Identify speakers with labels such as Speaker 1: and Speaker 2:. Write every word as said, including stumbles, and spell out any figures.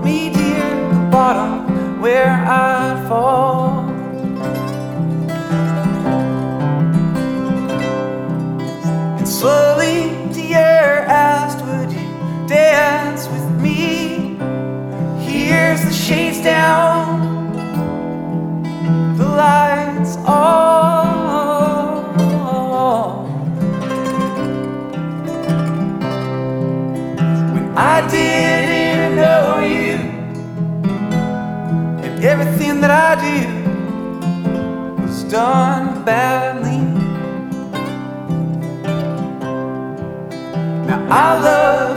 Speaker 1: me near the bottom where I'd fall. And slowly Dear asked, would you dance with me? Here's the shades down, the lights off. When I didn't know you, and everything that I do was done badly. Now I love